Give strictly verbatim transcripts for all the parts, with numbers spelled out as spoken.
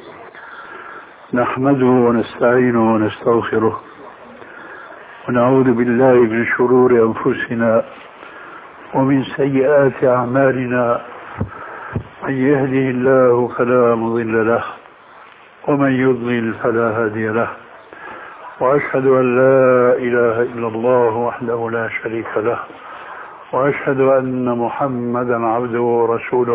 نحمده ونستعينه ونستغفره ونعوذ بالله من شرور أنفسنا ومن سيئات أعمالنا. من يهده الله فلا مضل له ومن يضلل فلا هادي له، وأشهد أن لا إله إلا الله وحده لا شريك له، وأشهد أن محمدا عبده ورسوله.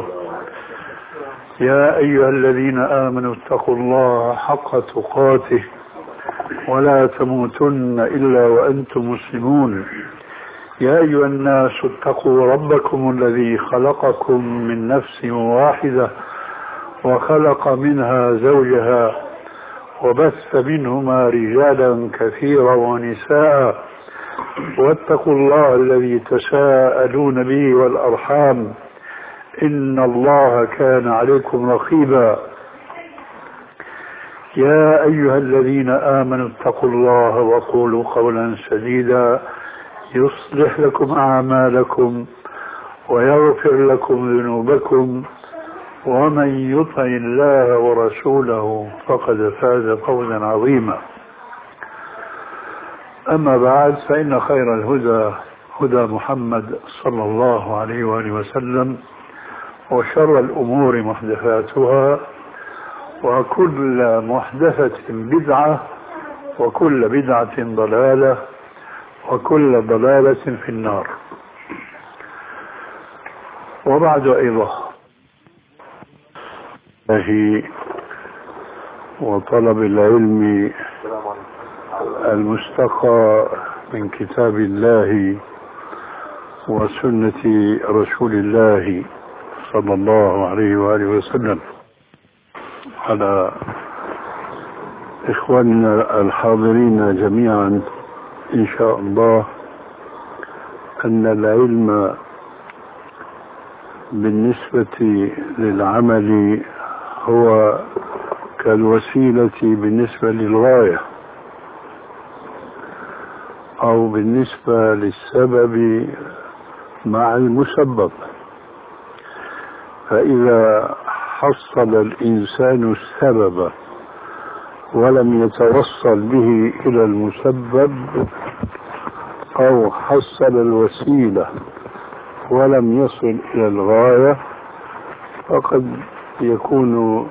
يا أيها الذين آمنوا اتقوا الله حق تقاته ولا تموتن إلا وأنتم مسلمون. يا أيها الناس اتقوا ربكم الذي خلقكم من نفس واحدة وخلق منها زوجها وبث منهما رجالا كثيرا ونساء، واتقوا الله الذي تساءلون به والأرحام إن الله كان عليكم رقيبا. يا أيها الذين آمنوا اتقوا الله وقولوا قولا سديدا يصلح لكم أعمالكم ويغفر لكم ذنوبكم، ومن يطع الله ورسوله فقد فاز فوزا عظيما. أما بعد، فإن خير الهدى هدى محمد صلى الله عليه وآله وسلم، وشر الأمور محدثاتها، وكل محدثة بدعة، وكل بدعة ضلالة، وكل ضلالة في النار. وبعد أيضا وطلب العلم المستقى من كتاب الله وسنة رسول الله صلى الله عليه وآله وسلم، على إخواننا الحاضرين جميعا إن شاء الله أن العلم بالنسبة للعمل هو كالوسيلة بالنسبة للغاية، أو بالنسبة للسبب مع المسبب. فإذا حصل الإنسان السبب ولم يتوصل به إلى المسبب، أو حصل الوسيلة ولم يصل إلى الغاية، فقد يكون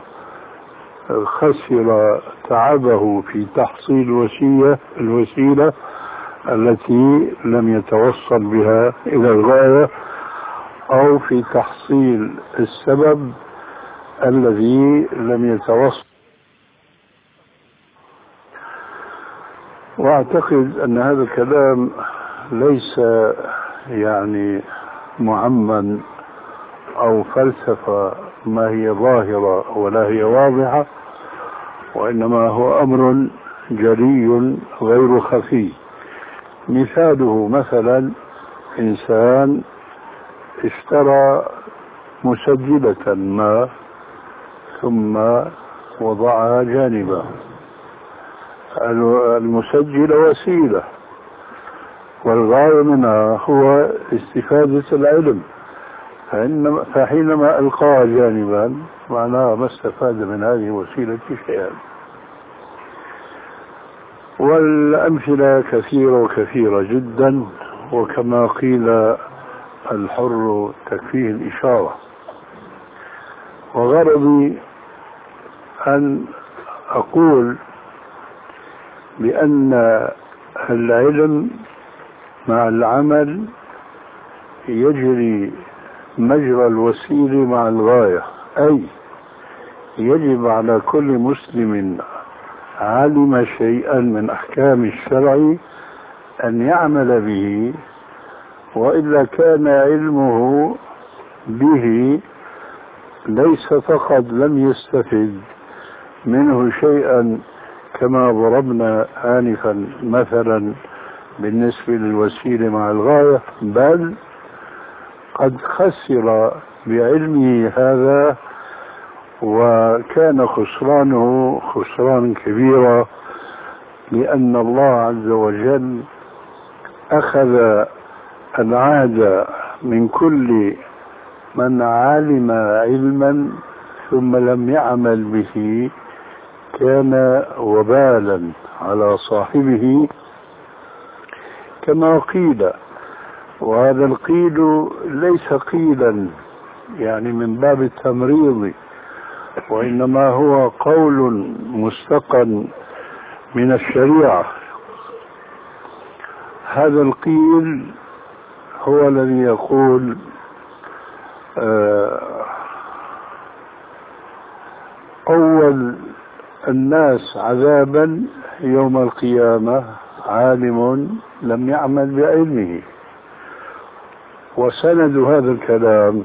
خسر تعبه في تحصيل وسيلة الوسيلة التي لم يتوصل بها إلى الغاية، أو في تحصيل السبب الذي لم يتوصل. وأعتقد أن هذا الكلام ليس يعني معمم أو فلسفة ما هي ظاهرة ولا هي واضحة، وإنما هو أمر جلي غير خفي. مثاله مثلا إنسان اشترى مسجلة ما ثم وضعها جانبا. المسجل وسيلة، والغاية منها هو استفادة العلم، فحينما ألقاها جانبا معناها ما استفاد من هذه الوسيلة شيئا. والأمثلة كثيرة وكثيرة جدا، وكما قيل الحر تكفيه الإشارة. وغرضي أن أقول بأن العلم مع العمل يجري مجرى الوسيلة مع الغاية، أي يجب على كل مسلم علم شيئا من أحكام الشرع أن يعمل به، وإلا كان علمه به ليس فقط لم يستفد منه شيئا كما ضربنا آنفا مثلا بالنسبة للوسيلة مع الغاية، بل قد خسر بعلمه هذا، وكان خسرانه خسران كبيرا، لأن الله عز وجل أخذ العهد من كل من علم علما ثم لم يعمل به كان وبالا على صاحبه كما قيل. وهذا القيل ليس قيلا يعني من باب التمريض، وإنما هو قول مستقن من الشريعة. هذا القيل هو الذي يقول أول الناس عذابا يوم القيامة عالم لم يعمل بعلمه. وسند هذا الكلام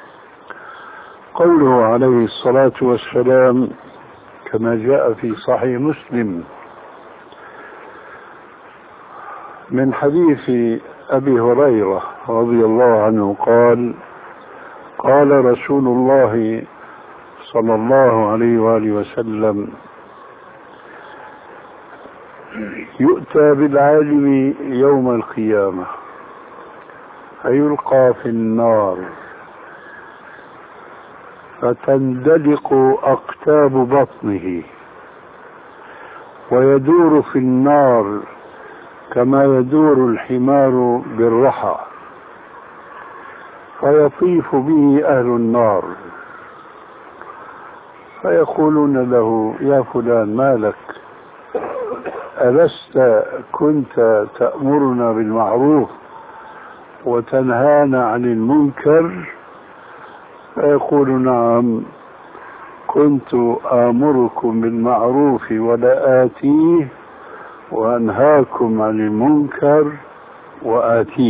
قوله عليه الصلاة والسلام كما جاء في صحيح مسلم من حديث أبي هريرة رضي الله عنه قال: قال رسول الله صلى الله عليه وآله وسلم: يؤتى بالعالم يوم القيامة فيلقى في النار فتندلق أقتاب بطنه ويدور في النار كما يدور الحمار بالرحى، فيطيف به أهل النار فيقولون له: يا فلان ما لك؟ ألست كنت تأمرنا بالمعروف وتنهانا عن المنكر؟ فيقول: نعم، كنت آمركم بالمعروف ولا آتيه وأنهاكم عن المنكر وآتيه.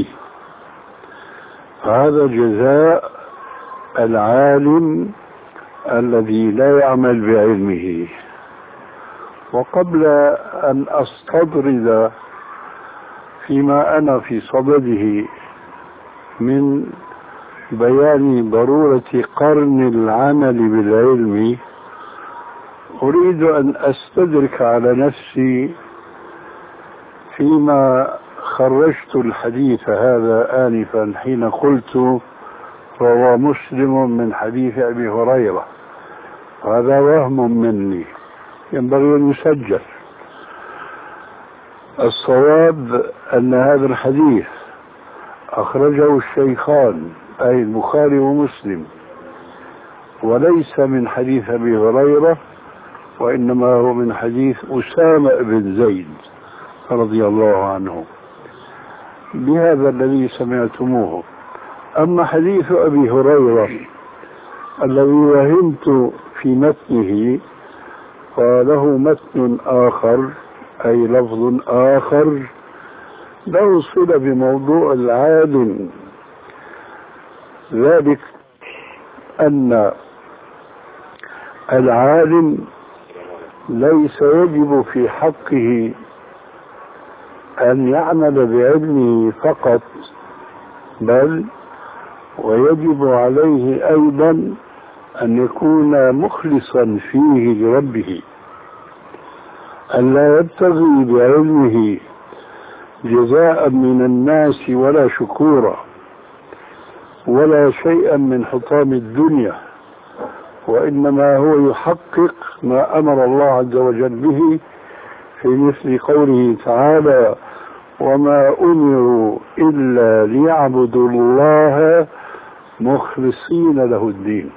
هذا جزاء العالم الذي لا يعمل بعلمه. وقبل أن أستطرد فيما أنا في صدده من بيان ضرورة قرن العمل بالعلم، أريد أن أستدرك على نفسي فيما خرجت الحديث هذا آنفا حين قلت روى مسلم من حديث أبي هريرة. هذا وهم مني ينبغي أن يسجل. الصواب أن هذا الحديث أخرجه الشيخان أي البخاري ومسلم، وليس من حديث أبي هريرة، وإنما هو من حديث أسامة بن زيد رضي الله عنه بهذا الذي سمعتموه. أما حديث أبي هريرة الذي وهمت في متنه فله متن آخر أي لفظ آخر له صلة بموضوع العالم، ذلك أن العالم ليس يجب في حقه أن يعمل بعلمه فقط، بل ويجب عليه أيضا أن يكون مخلصا فيه لربه، أن لا يبتغي بعلمه جزاء من الناس ولا شكورا ولا شيئا من حطام الدنيا، وإنما هو يحقق ما أمر الله عز وجل به في مثل قوله تعالى: وما أمروا إلا ليعبدوا الله مخلصين له الدين.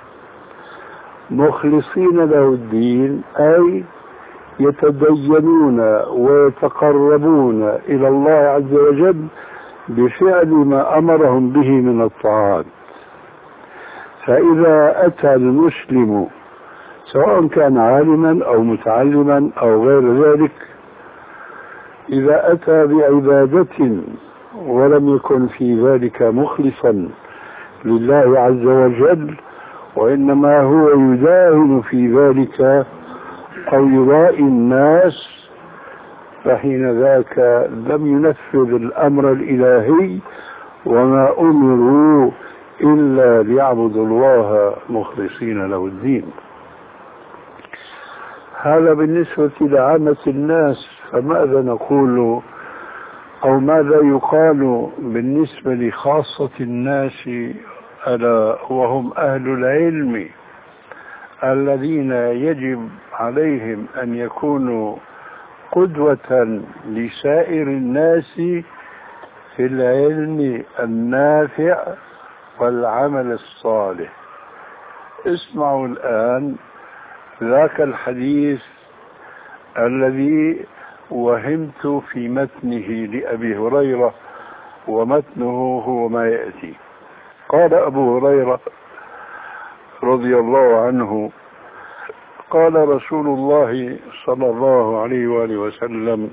مخلصين له الدين أي يتدينون ويتقربون إلى الله عز وجل بفعل ما أمرهم به من الطاعات. فإذا أتى المسلم سواء كان عالما أو متعلما أو غير ذلك، إذا أتى بعبادة ولم يكن في ذلك مخلصا لله عز وجل، وإنما هو يداهن في ذلك أو يرائي الناس، فحين ذاك لم ينفذ الأمر الإلهي: وما أمروا إلا ليعبدوا الله مخلصين له الدين. هذا بالنسبة لعامة الناس. فماذا نقول أو ماذا يقال بالنسبة لخاصة الناس ألا وهم أهل العلم الذين يجب عليهم أن يكونوا قدوة لسائر الناس في العلم النافع والعمل الصالح. اسمعوا الآن ذاك الحديث الذي وهمت في متنه لأبي هريرة، ومتنه هو ما يأتي. قال أبو هريرة رضي الله عنه: قال رسول الله صلى الله عليه وآله وسلم: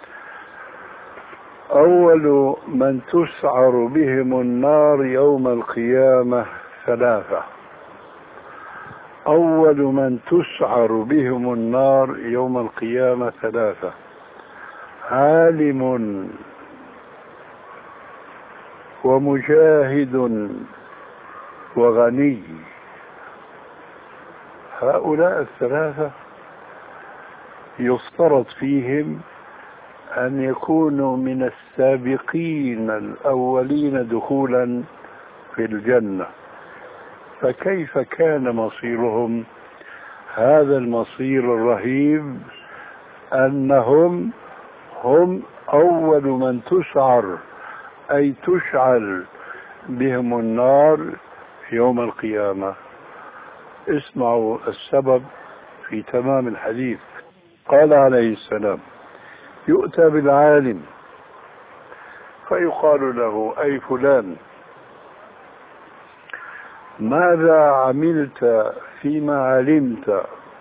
أول من تسعر بهم النار يوم القيامة ثلاثة. أول من تسعر بهم النار يوم القيامة ثلاثة: عالم ومجاهد وغني. هؤلاء الثلاثة يفترض فيهم أن يكونوا من السابقين الأولين دخولا في الجنة، فكيف كان مصيرهم؟ هذا المصير الرهيب أنهم هم أول من تسعر، أي تشعل بهم النار يوم القيامة. اسمعوا السبب في تمام الحديث. قال عليه السلام: يؤتى بالعالم فيقال له: أي فلان، ماذا عملت فيما علمت؟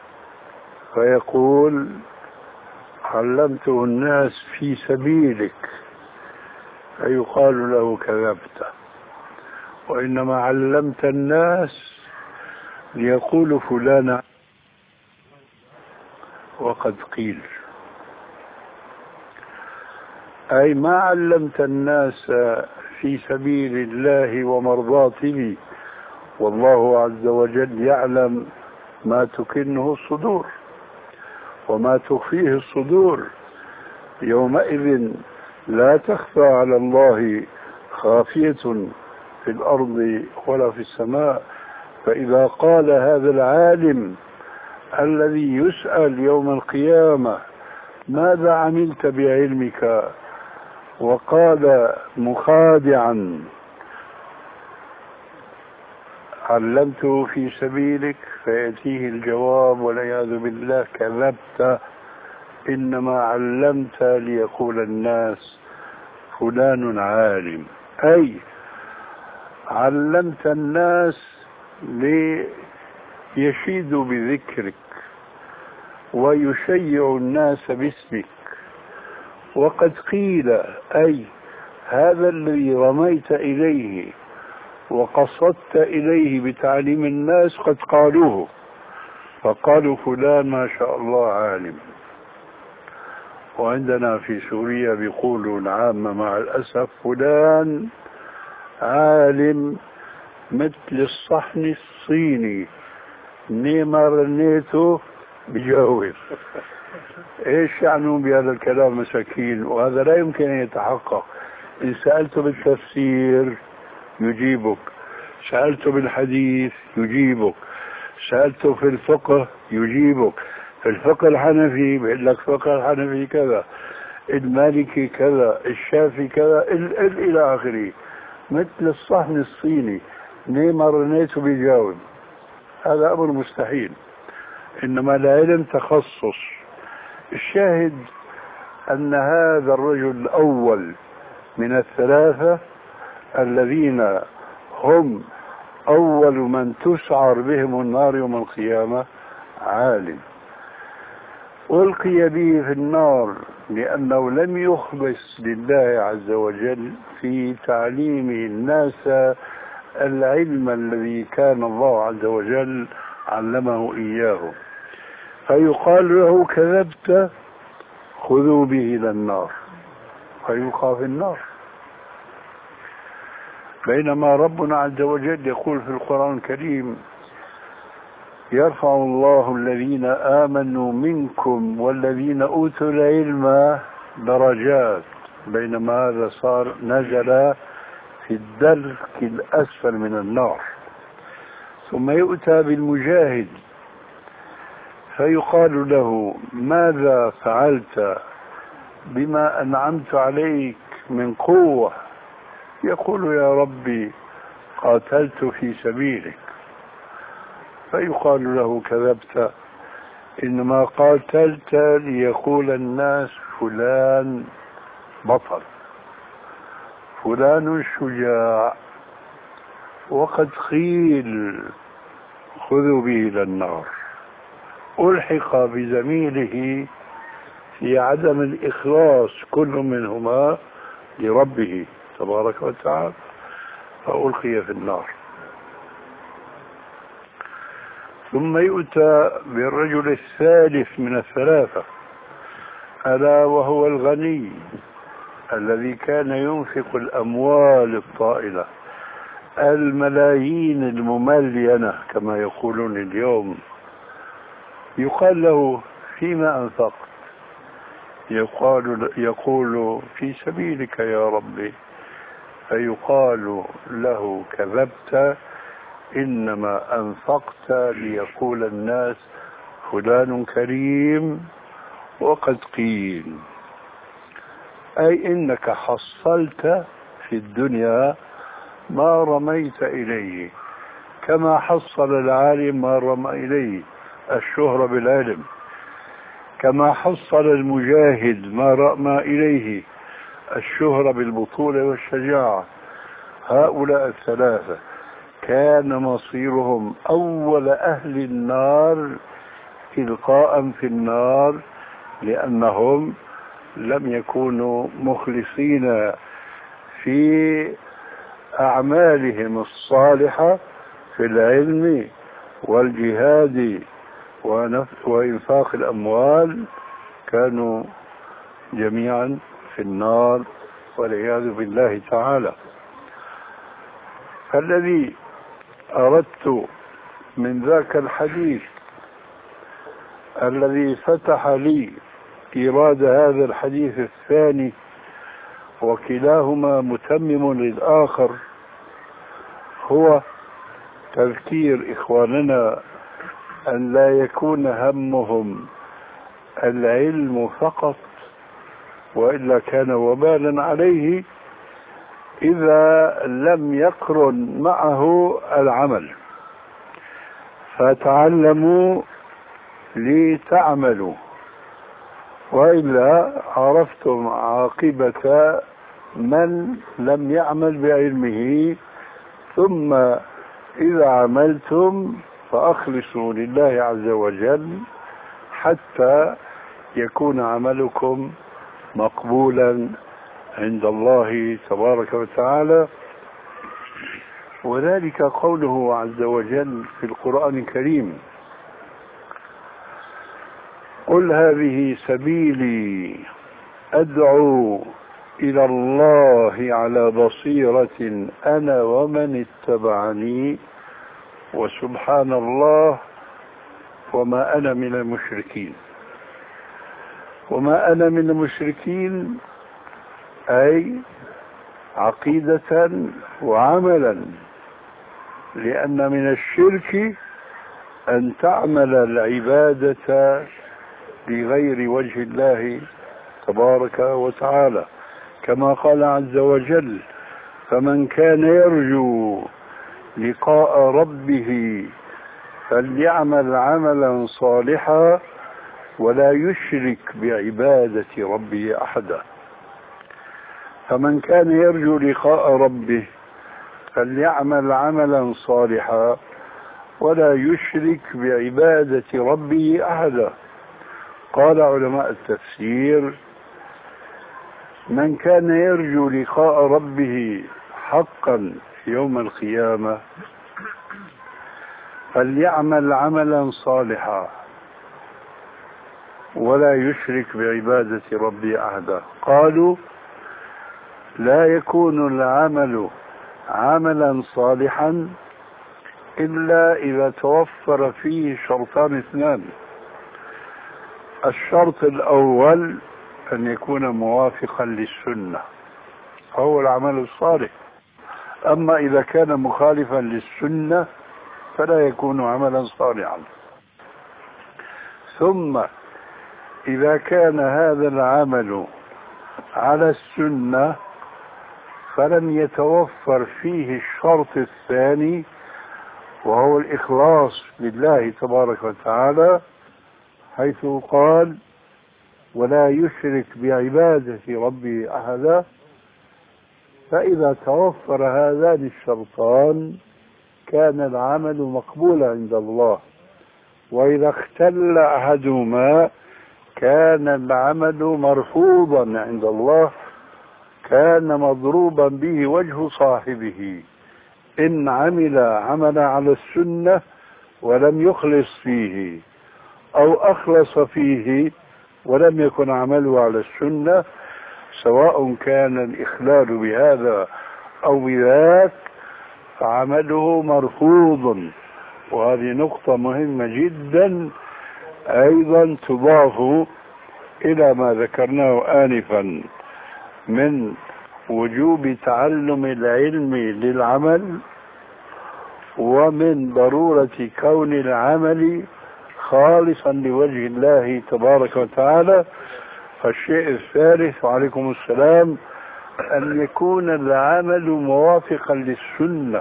فيقول: علمته الناس في سبيلك. فيقال له: كذبت، وإنما علمت الناس ليقول فلان وقد قيل، أي ما علمت الناس في سبيل الله ومرضاته، والله عز وجل يعلم ما تكنه الصدور وما تخفيه الصدور. يومئذ لا تخفى على الله خافية في الأرض ولا في السماء. فإذا قال هذا العالم الذي يسأل يوم القيامة: ماذا عملت بعلمك؟ وقال مخادعا: علمته في سبيلك، فيأتيه الجواب والعياذ بالله: كذبت، إنما علمت ليقول الناس فلان عالم. أي علمت الناس ليشيدوا بذكرك ويشيع الناس باسمك. وقد قيل، أي هذا الذي رميت إليه وقصدت إليه بتعليم الناس قد قالوه، فقالوا فلان ما شاء الله عالم. وعندنا في سوريا بيقولوا العامة مع الأسف: فلان عالم مثل الصحن الصيني، نيما رنيته بجاوب. ايش يعنون بهذا الكلام مساكين؟ وهذا لا يمكن ان يتحقق. ان سألته بالتفسير يجيبك، سألته بالحديث يجيبك، سألته في الفقه يجيبك. في الفقه الحنفي بيقول لك فقه الحنفي كذا، المالكي كذا، الشافعي كذا، ال ال الى اخره. مثل الصحن الصيني، نيما رنيته بيجاوب. هذا امر مستحيل، انما العلم تخصص. الشاهد ان هذا الرجل الاول من الثلاثة الذين هم اول من تسعر بهم النار يوم القيامة عالم، ألقي به في النار لأنه لم يخلص لله عز وجل في تعليمه الناس العلم الذي كان الله عز وجل علمه إياه. فيقال له: كذبت، خذوا به إلى النار، فيلقى في النار. بينما ربنا عز وجل يقول في القرآن الكريم: يرفع الله الذين آمنوا منكم والذين أوتوا العلم درجات. بينما هذا صار نزل في الدرك الأسفل من النار. ثم يؤتى بالمجاهد فيقال له ماذا فعلت بما أنعمت عليك من قوة؟ يقول يا ربي قاتلت في سبيلك. فيقال له كذبت، إنما قاتلت ليقول الناس فلان بطل، فلان شجاع، وقد قيل خذوا به إلى النار. ألحق بزميله في عدم الإخلاص كل منهما لربه تبارك وتعالى، فألقي في النار. ثم يؤتى بالرجل الثالث من الثلاثة، ألا وهو الغني الذي كان ينفق الأموال الطائلة الملايين المملينة كما يقولون اليوم. يقال له فيما أنفقت؟ يقال, يقول في سبيلك يا ربي. فيقال له كذبت، إنما أنفقت ليقول الناس فلان كريم، وقد قيل. أي إنك حصلت في الدنيا ما رميت إليه، كما حصل العالم ما رمى إليه الشهرة بالعلم، كما حصل المجاهد ما رمى إليه الشهرة بالبطولة والشجاعة. هؤلاء الثلاثة كان مصيرهم أول أهل النار إلقاء في النار، لأنهم لم يكونوا مخلصين في أعمالهم الصالحة في العلم والجهاد وإنفاق الأموال، كانوا جميعا في النار والعياذ بالله تعالى. فالذي أردت من ذاك الحديث الذي فتح لي إيراد هذا الحديث الثاني، وكلاهما متمم للآخر، هو تذكير إخواننا أن لا يكون همهم العلم فقط، وإلا كان وبالا عليه إذا لم يقرن معه العمل. فتعلموا لتعملوا، وإلا عرفتم عاقبة من لم يعمل بعلمه. ثم إذا عملتم فأخلصوا لله عز وجل حتى يكون عملكم مقبولا عند الله تبارك وتعالى. وذلك قوله عز وجل في القرآن الكريم: قل هذه سبيلي أدعو إلى الله على بصيرة أنا ومن اتبعني وسبحان الله وما أنا من المشركين. وما أنا من المشركين أي عقيدة وعملا، لأن من الشرك أن تعمل العبادة بغير وجه الله تبارك وتعالى، كما قال عز وجل: فمن كان يرجو لقاء ربه فليعمل عملا صالحا ولا يشرك بعبادة ربه أحدا. فمن كان يرجو لقاء ربه فليعمل عملا صالحا ولا يشرك بعبادة ربه أحدا. قال علماء التفسير: من كان يرجو لقاء ربه حقا يوم القيامة فليعمل عملا صالحا ولا يشرك بعبادة ربه أحدا. قالوا: لا يكون العمل عملا صالحا إلا إذا توفر فيه شرطان اثنان: الشرط الأول أن يكون موافقا للسنة فهو العمل الصالح، أما إذا كان مخالفا للسنة فلا يكون عملا صالحا. ثم إذا كان هذا العمل على السنة فلم يتوفر فيه الشرط الثاني وهو الإخلاص لله تبارك وتعالى، حيث قال ولا يشرك بعبادة ربي أحدا. فإذا توفر هذان الشرطان كان العمل مقبولا عند الله، وإذا اختل أحدهما كان العمل مرفوضا عند الله، كان مضروبا به وجه صاحبه إن عمل عمل على السنة ولم يخلص فيه، أو أخلص فيه ولم يكن عمله على السنة، سواء كان الإخلال بهذا أو بذاك فعمله مرفوض. وهذه نقطة مهمة جدا أيضا تضاف إلى ما ذكرناه آنفا من وجوب تعلم العلم للعمل، ومن ضرورة كون العمل خالصا لوجه الله تبارك وتعالى. فالشيء الثالث وعليكم السلام أن يكون العمل موافقا للسنة،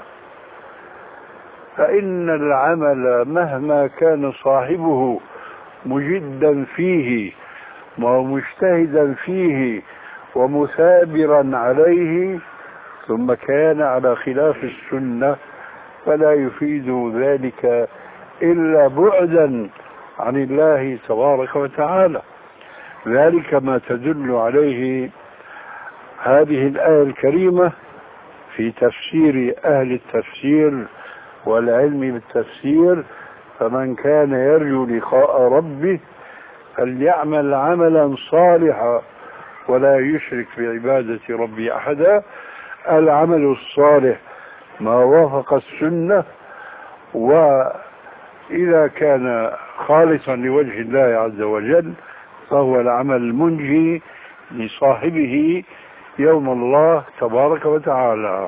فإن العمل مهما كان صاحبه مجدا فيه ومجتهدا فيه ومثابرا عليه ثم كان على خلاف السنة فلا يفيد ذلك إلا بعدا عن الله تبارك وتعالى. ذلك ما تدل عليه هذه الآية الكريمة في تفسير أهل التفسير والعلم بالتفسير: فمن كان يرجو لقاء ربه فليعمل عملا صالحا ولا يشرك بعبادة ربه أحدا. العمل الصالح ما وافق السنة، وإذا كان خالصا لوجه الله عز وجل فهو العمل المنجي لصاحبه يوم الله تبارك وتعالى.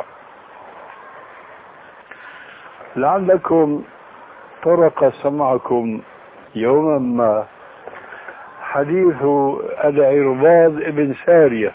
لعلكم طرق سمعكم يوما ما حديث العرباض بن سارية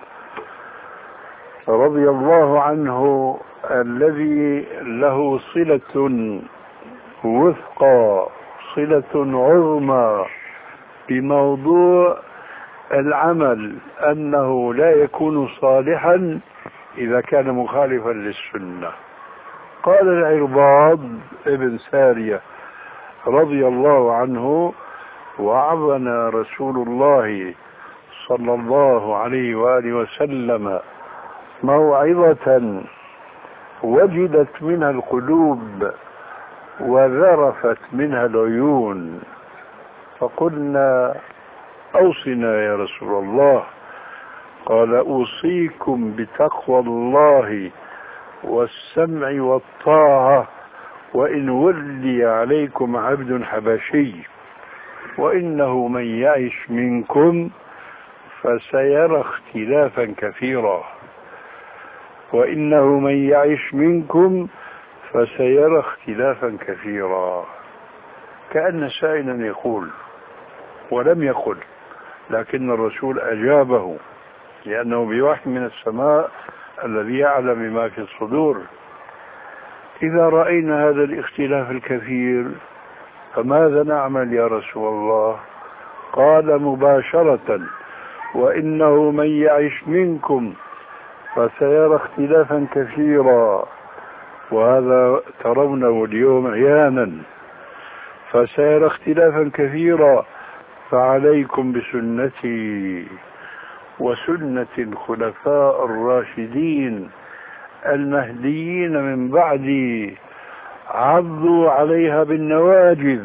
رضي الله عنه، الذي له صلة وثقى، صلة عظمى بموضوع العمل، أنه لا يكون صالحا إذا كان مخالفا للسنة. قال العرباض بن سارية رضي الله عنه: وعظنا رسول الله صلى الله عليه وآله وسلم موعظة وجدت منها القلوب وذرفت منها العيون، فقلنا: أوصنا يا رسول الله. قال: أوصيكم بتقوى الله والسمع والطاعة وإن ولي عليكم عبد حبشي، وإنه من يعش منكم فسيرى اختلافا كثيرا وإنه من يعش منكم فسيرى اختلافا كثيرا. كأن سائلا يقول، ولم يقل، لكن الرسول أجابه لأنه بوحي من السماء الذي يعلم ما في الصدور: إذا رأينا هذا الاختلاف الكثير فماذا نعمل يا رسول الله؟ قال مباشرة: وإنه من يعش منكم فسيرى اختلافا كثيرا، وهذا ترونه اليوم عيانا، فسيرى اختلافا كثيرا، فعليكم بسنتي وسنة الخلفاء الراشدين المهديين من بعدي، عضوا عليها بالنواجذ،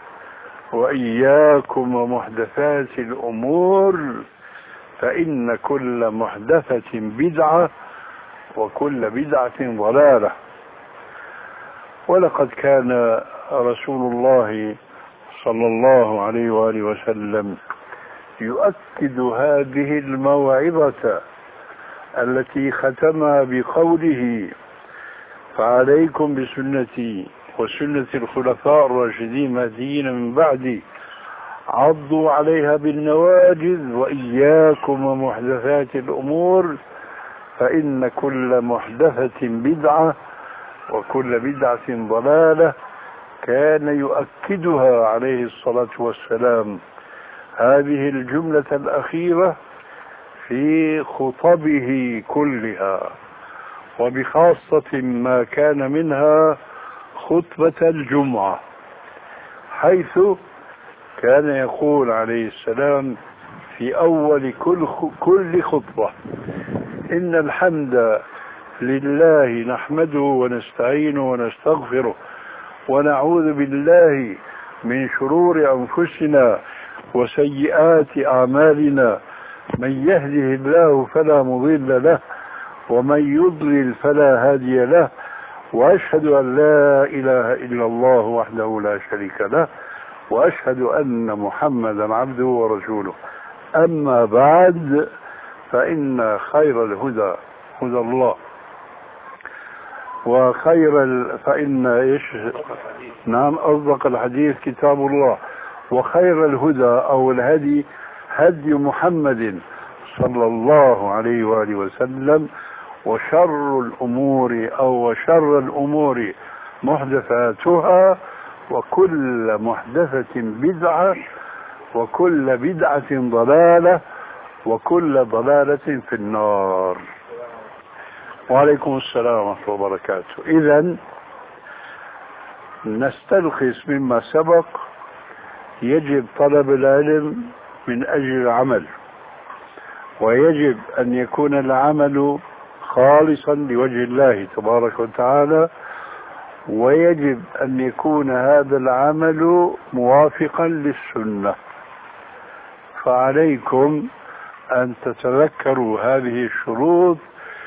وإياكم ومحدثات الأمور، فإن كل محدثة بدعة وكل بدعة ضلالة. ولقد كان رسول الله صلى الله عليه وآله وسلم يؤكد هذه الموعظة التي ختمها بقوله: فعليكم بسنتي وسنة الخلفاء الراشدين المهديين من بعدي، عضوا عليها بالنواجذ وإياكم ومحدثات الأمور فإن كل محدثة بدعة وكل بدعة ضلالة. كان يؤكدها عليه الصلاة والسلام هذه الجملة الأخيرة في خطبه كلها، وبخاصة ما كان منها خطبة الجمعة، حيث كان يقول عليه السلام في أول كل كل خطبة: إن الحمد لله نحمده ونستعينه ونستغفره ونعوذ بالله من شرور أنفسنا وسيئات أعمالنا، من يهده الله فلا مضل له ومن يضلل فلا هادي له، وأشهد أن لا إله إلا الله وحده لا شريك له، وأشهد أن محمدا عبده ورسوله. أما بعد، فإن خير الهدى هدى الله، وخير ال... فإن إيش نعم أصدق الحديث كتاب الله، وخير الهدى أو الهدي هدي محمد صلى الله عليه وآله وسلم، وشر الأمور أو شر الأمور محدثاتها، وكل محدثة بدعة، وكل بدعة ضلالة، وكل ضلالة في النار. وعليكم السلام ورحمة الله وبركاته. إذن نستلخص مما سبق: يجب طلب العلم من أجل العمل، ويجب أن يكون العمل خالصا لوجه الله تبارك وتعالى، ويجب أن يكون هذا العمل موافقا للسنة. فعليكم أن تتذكروا هذه الشروط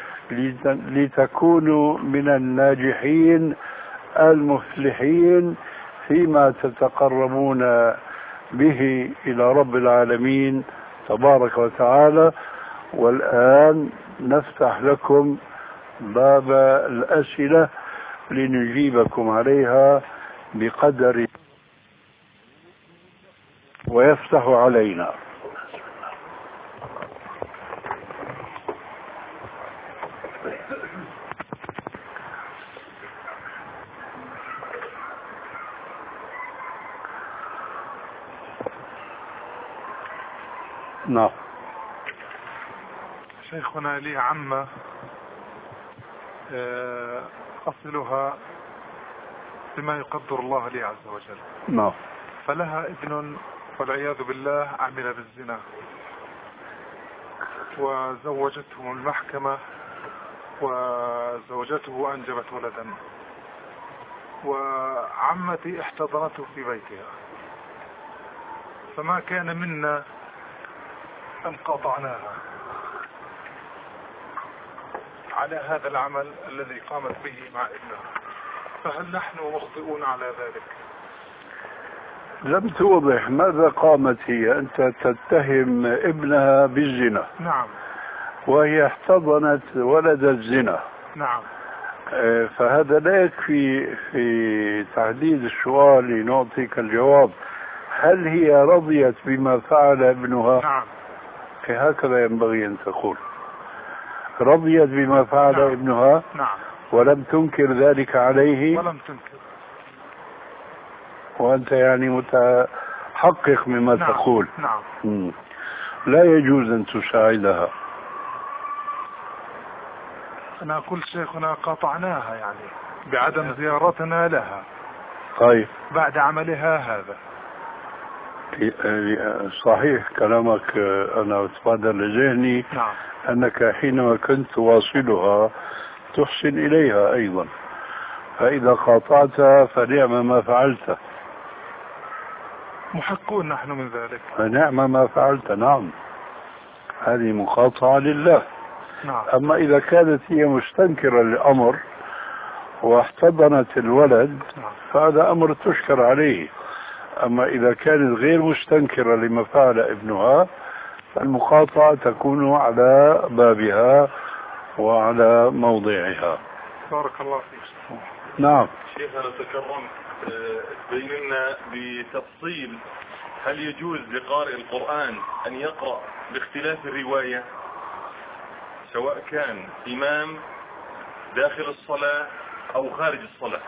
لتكونوا من الناجحين المفلحين فيما تتقربون به إلى رب العالمين تبارك وتعالى. والآن نفتح لكم باب الأسئلة لنجيبكم عليها بقدر ويفتح علينا. نعم. شيخنا لي عمة أصلها بما يقدر الله لي عز وجل. نعم. فلها ابن والعياذ بالله عمل بالزنا، وزوجته المحكمة، وزوجته أنجبت ولدا، وعمتي احتضنته في بيتها، فما كان منا أن قاطعناها على هذا العمل الذي قامت به مع ابنها، فهل نحن مخطئون على ذلك؟ لم توضح ماذا قامت هي. أنت تتهم ابنها بالزنا. نعم. وهي احتضنت ولد الزنا. نعم. فهذا لا يكفي في تحديد السؤال لنعطيك الجواب. هل هي رضيت بما فعل ابنها؟ نعم. هكذا ينبغي أن تقول: رضيت بما فعل نعم. ابنها. نعم. ولم تنكر ذلك عليه. ولم تنكر. وأنت يعني متحقق مما نعم. تقول. نعم. مم. لا يجوز أن تساعدها. أنا أقول شيخنا قاطعناها يعني بعدم زيارتنا لها. طيب. بعد عملها هذا. صحيح كلامك. أنا أتبادر لذهني. نعم. أنك حينما كنت تواصلها تحسن إليها أيضا، فإذا قاطعتها فنعم ما فعلت. محقون نحن من ذلك. فنعم ما فعلت. نعم، هذه مقاطعة لله. نعم. أما إذا كانت هي مستنكرة للأمر واحتضنت الولد، نعم. فهذا أمر تشكر عليه. أما إذا كانت غير مستنكرة لما فعل ابنها، فالمقاطعة تكون على بابها وعلى موضعها. بارك الله فيك. نعم. شيخنا تكرمت تبين لنا بتفصيل هل يجوز لقارئ القرآن أن يقرأ باختلاف الرواية سواء كان إمام داخل الصلاة أو خارج الصلاة؟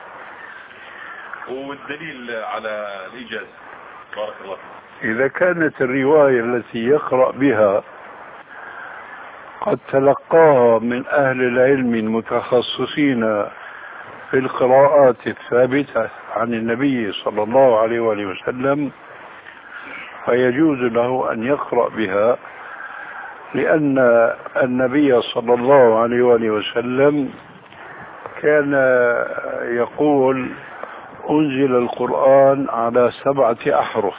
والدليل على الإجازة. بارك الله فيك. إذا كانت الرواية التي يقرأ بها قد تلقاها من أهل العلم المتخصصين في القراءات الثابتة عن النبي صلى الله عليه وآله وسلم فيجوز له أن يقرأ بها، لأن النبي صلى الله عليه وآله وسلم كان يقول أنزل القرآن على سبعة أحرف،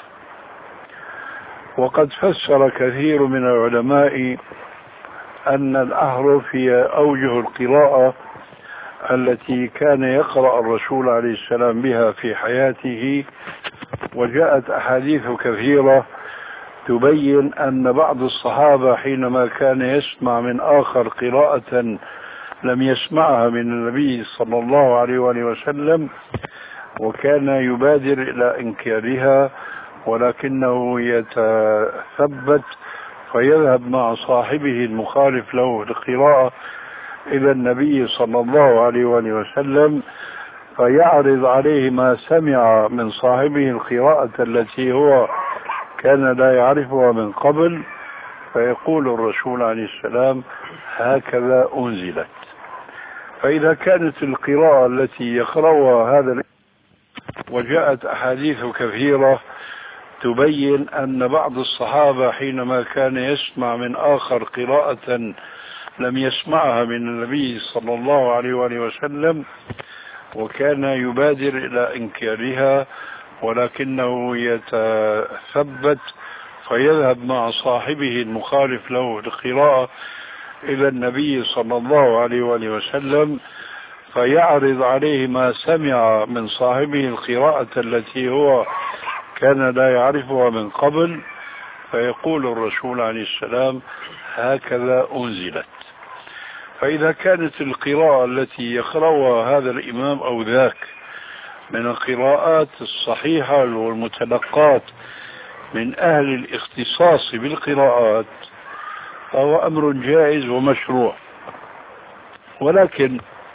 وقد فسر كثير من العلماء أن الأحرف هي أوجه القراءة التي كان يقرأ الرسول عليه السلام بها في حياته، وجاءت أحاديث كثيرة تبين أن بعض الصحابة حينما كان يسمع من آخر قراءة لم يسمعها من النبي صلى الله عليه وآله وسلم وكان يبادر إلى إنكارها، ولكنه يتثبت فيذهب مع صاحبه المخالف له القراءة إلى النبي صلى الله عليه وآله وسلم فيعرض عليه ما سمع من صاحبه القراءة التي هو كان لا يعرفها من قبل، فيقول الرسول عليه السلام هكذا أنزلت. فإذا كانت القراءة التي يقرأها هذا، وجاءت أحاديث كثيرة تبين أن بعض الصحابة حينما كان يسمع من آخر قراءة لم يسمعها من النبي صلى الله عليه وآله وسلم وكان يبادر إلى إنكارها، ولكنه يتثبت فيذهب مع صاحبه المخالف له القراءة إلى النبي صلى الله عليه وآله وسلم فيعرض عليه ما سمع من صاحبه القراءة التي هو كان لا يعرفها من قبل، فيقول الرسول عليه السلام هكذا أنزلت. فإذا كانت القراءة التي يقرأها هذا الإمام أو ذاك من القراءات الصحيحة والمتلقات من أهل الاختصاص بالقراءات فهو أمر جائز ومشروع. ولكن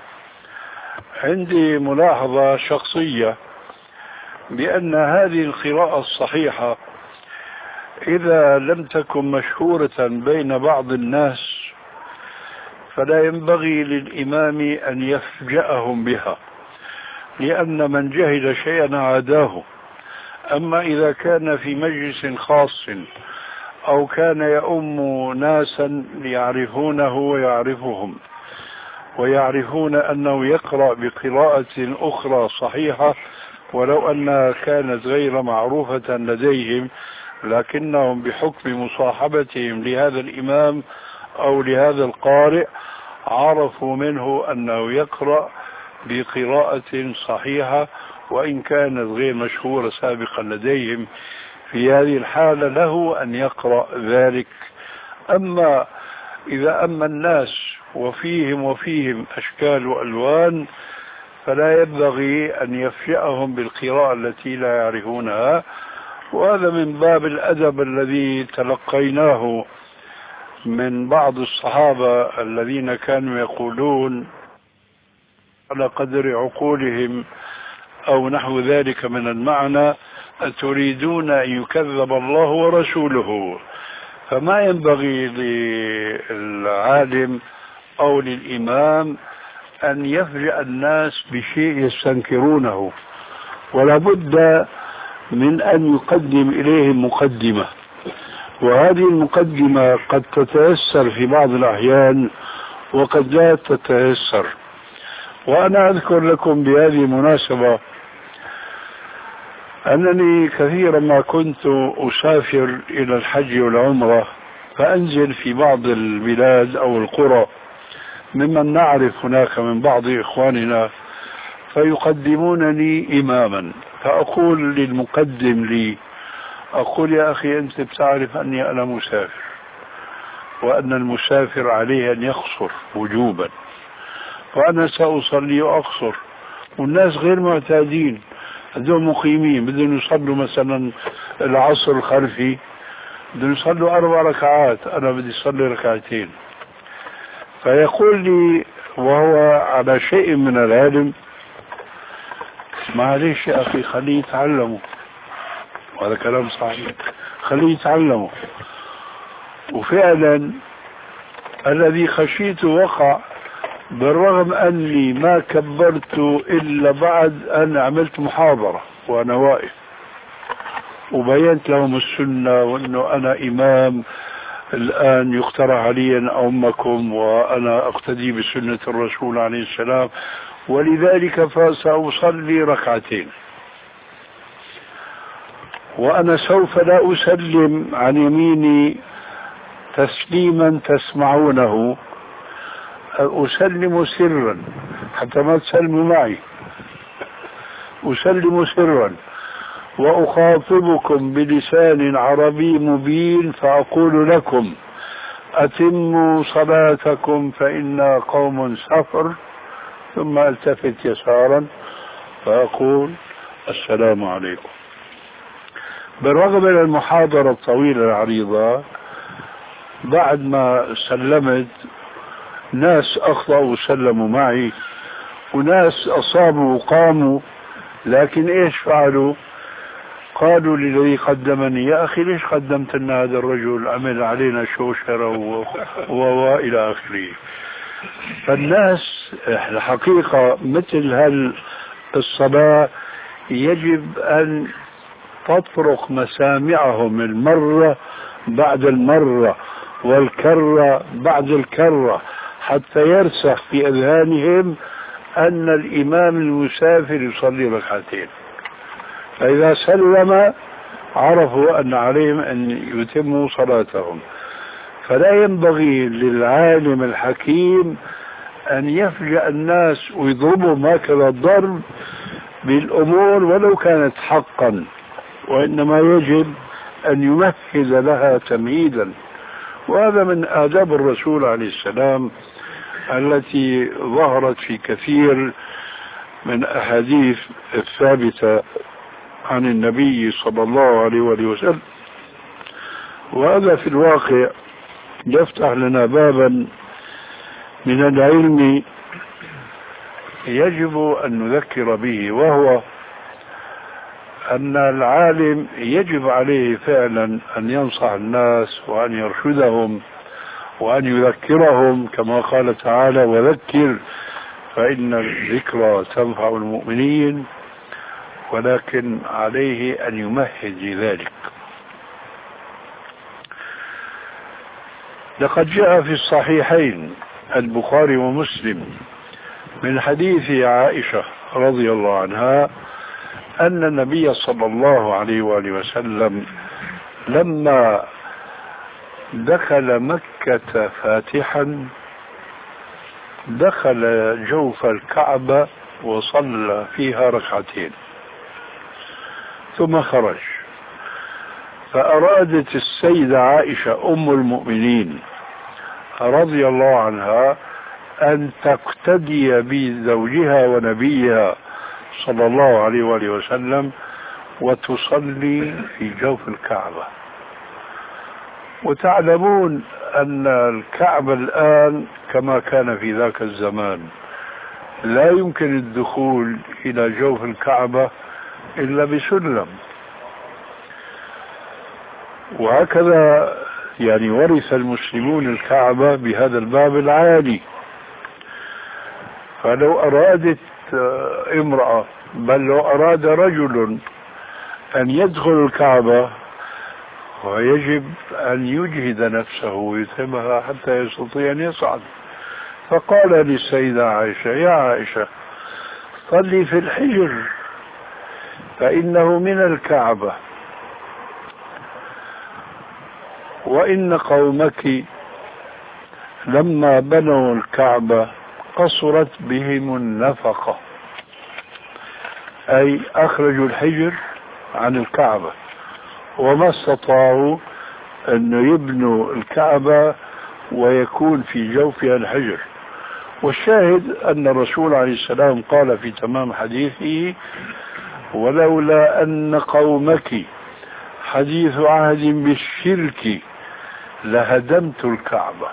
عندي ملاحظة شخصية بأن هذه القراءة الصحيحة إذا لم تكن مشهورة بين بعض الناس فلا ينبغي للإمام أن يفجأهم بها، لأن من جهل شيئا عاداه. أما إذا كان في مجلس خاص أو كان يؤم ناسا يعرفونه ويعرفهم ويعرفون أنه يقرأ بقراءة أخرى صحيحة ولو أنها كانت غير معروفة لديهم، لكنهم بحكم مصاحبتهم لهذا الإمام أو لهذا القارئ عرفوا منه أنه يقرأ بقراءة صحيحة وإن كانت غير مشهورة سابقا لديهم، في هذه الحالة له أن يقرأ ذلك. أما إذا أما الناس وفيهم وفيهم أشكال وألوان فلا ينبغي أن يفجأهم بالقراءة التي لا يعرفونها، وهذا من باب الأدب الذي تلقيناه من بعض الصحابة الذين كانوا يقولون على قدر عقولهم أو نحو ذلك من المعنى أتريدون أن يكذب الله ورسوله. فما ينبغي للعالم أو للإمام أن يفجأ الناس بشيء يستنكرونه، ولا بد من أن يقدم إليهم مقدمة، وهذه المقدمة قد تتيسر في بعض الأحيان وقد لا تتيسر. وأنا أذكر لكم بهذه المناسبة أنني كثيرا ما كنت أسافر إلى الحج والعمرة فأنزل في بعض البلاد أو القرى ممن نعرف هناك من بعض إخواننا فيقدمونني إماما، فأقول للمقدم لي أقول يا أخي أنت بتعرف أني أنا مسافر وأن المسافر عليه أن يقصر وجوبا، وأنا سأصلي وأقصر والناس غير معتادين، هذول مقيمين بدهم يصلوا مثلا العصر الخلفي، بدهم يصلوا أربع ركعات، أنا بدي أصلي ركعتين. فيقول لي وهو على شيء من العلم: معلش يا أخي خليه يتعلموا. وهذا كلام صحيح، خليه يتعلموا. وفعلا الذي خشيته وقع، بالرغم أني ما كبرت إلا بعد أن عملت محاضرة وأنا واقف وبينت لهم السنة وأنه أنا إمام الآن يقترح علي أن أمكم وأنا أقتدي بسنة الرسول عليه السلام، ولذلك فسأصلي ركعتين، وأنا سوف لا أسلم عن يميني تسليما تسمعونه، أسلم سرا حتى ما تسلموا معي، أسلم سرا وأخاطبكم بلسان عربي مبين، فأقول لكم: أتموا صلاتكم فإنا قوم سفر. ثم التفت يسارا فأقول: السلام عليكم. بالرغم من المحاضرة الطويلة العريضة، بعد ما سلمت ناس أخطأوا وسلموا معي، وناس أصابوا وقاموا، لكن إيش فعلوا؟ قالوا للذي قدمني: يا أخي ليش قدمت لنا هذا الرجل، عمل علينا شوشرة وإلى آخره. فالناس الحقيقة مثل هالصلاة يجب أن تطرق مسامعهم المرة بعد المرة والكرة بعد الكرة، حتى يرسخ في أذهانهم أن الإمام المسافر يصلي ركعتين. فإذا سلم عرفوا أن عليهم أن يتموا صلاتهم. فلا ينبغي للعالم الحكيم أن يفجأ الناس ويضربهم هكذا الضرب بالأمور ولو كانت حقا، وإنما يجب أن يمهد لها تمهيدا. وهذا من آداب الرسول عليه السلام التي ظهرت في كثير من أحاديث الثابتة عن النبي صلى الله عليه وسلم. وهذا في الواقع يفتح لنا بابا من العلم يجب أن نذكر به، وهو أن العالم يجب عليه فعلا أن ينصح الناس وأن يرشدهم وأن يذكرهم، كما قال تعالى: وذكر فإن الذكرى تنفع المؤمنين. ولكن عليه أن يمهد لذلك. لقد جاء في الصحيحين البخاري ومسلم من حديث عائشة رضي الله عنها أن النبي صلى الله عليه وآله وسلم لما دخل مكة فاتحا دخل جوف الكعبة وصلى فيها ركعتين ثم خرج. فأرادت السيدة عائشة أم المؤمنين رضي الله عنها أن تقتدي بزوجها ونبيها صلى الله عليه وآله وسلم وتصلي في جوف الكعبة. وتعلمون أن الكعبة الآن كما كان في ذاك الزمان لا يمكن الدخول إلى جوف الكعبة إلا بسلم، وهكذا يعني ورث المسلمون الكعبة بهذا الباب العالي. فلو أرادت امرأة، بل لو أراد رجل أن يدخل الكعبة ويجب أن يجهد نفسه ويتمها حتى يستطيع أن يصعد. فقال للسيدة عائشة: يا عائشة صلي في الحجر فإنه من الكعبة، وإن قومك لما بنوا الكعبة قصرت بهم النفقة، أي أخرجوا الحجر عن الكعبة وما استطاعوا أن يبنوا الكعبة ويكون في جوفها الحجر. والشاهد أن الرسول عليه السلام قال في تمام حديثه: ولولا أن قومك حديث عهد بالشرك لهدمت الكعبة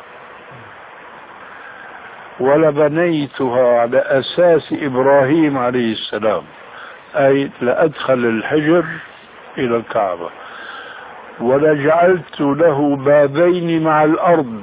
ولبنيتها على أساس إبراهيم عليه السلام، أي لأدخل الحجر إلى الكعبة، ولجعلت له بابين مع الأرض.